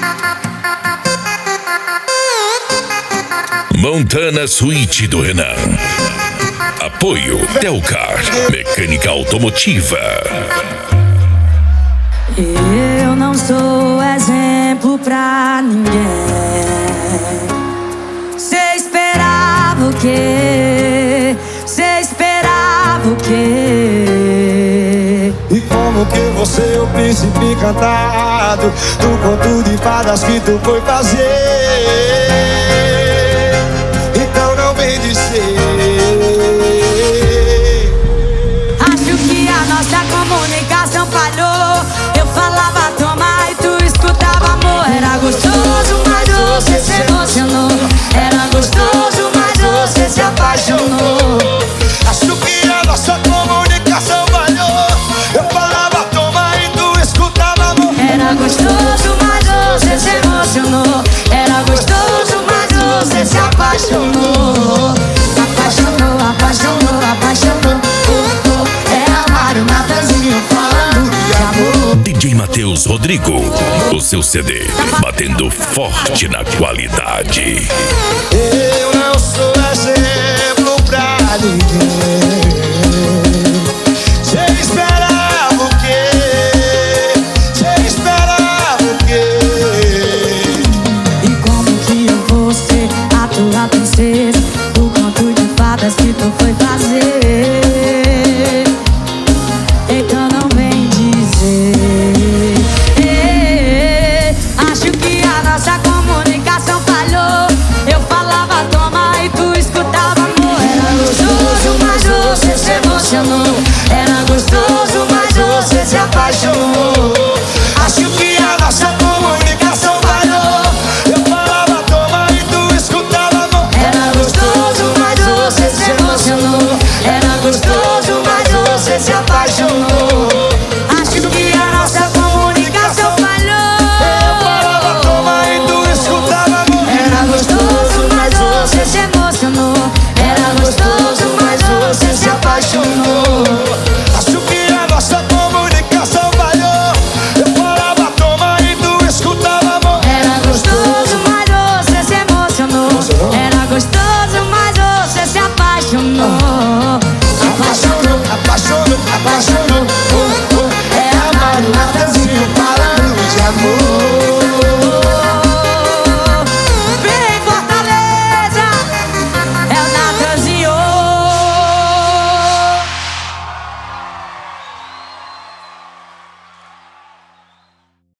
Montana Suíte do Renan. Apoio Telcar, mecânica automotiva. Eu não sou exemplo pra ninguém. Cê esperava o quê? Cê esperava o quê? E como que você é o príncipe encantado do conto de fadas que tu foi fazer? Então não vem dizer. Acho que a nossa comunicação falhou. Eu falava toma e tu escutava amor. Era gostoso, mas você se emocionou. Era gostoso, mas você se apaixonou. Acho que a nossa comunicação falhou. Eu falava toma e tu escutava amor. Era gostoso, mas você se emocionou. Era gostoso, mas você se apaixonou. Apaixonou, apaixonou, apaixonou. É amar o Natanzinho falando de amor. DJ Matheus Rodrigo, o seu CD batendo forte na qualidade. Eu não sou exemplo pra ninguém. Cê esperava o quê? Cê esperava o quê? E como que eu vou ser a tua princesa? O conto de fadas que tu foi fazer. Então não vem dizer. Acho que a nossa comunicação falhou. Eu falava toma e tu escutava amor. Era gostoso, mas você se emocionou. Era gostoso, mas você se apaixonou. Acho que a nossa comunicação falhou. Eu falava toma e tu escutava amor. Era gostoso, mas você se emocionou. Era gostoso, mas você se apaixonou. Acho que a nossa comunicação falhou. Eu falava toma e tu escutava amor. Era gostoso, mas você se emocionou. Era gostoso, mas você se apaixonou. Acho que a nossa comunicação falhou. Eu falava toma e tu escutava amor. Era gostoso, mas você se emocionou. Era gostoso, mas você se apaixonou. Apaixonou, apaixonou, apaixonou. É amar o Natanzinho falando de amor.